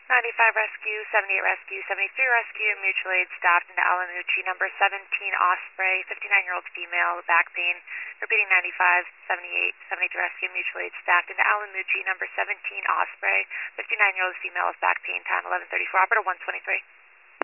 95 Rescue, 78 Rescue, 73 Rescue, mutual aid staff into Alamucci, number 17 Osprey, 59-year-old female, back pain. Repeating 95, 78, 73 Rescue, mutual aid staff into Alamucci, number 17 Osprey, 59-year-old female with back pain, time 11:34, operator 123.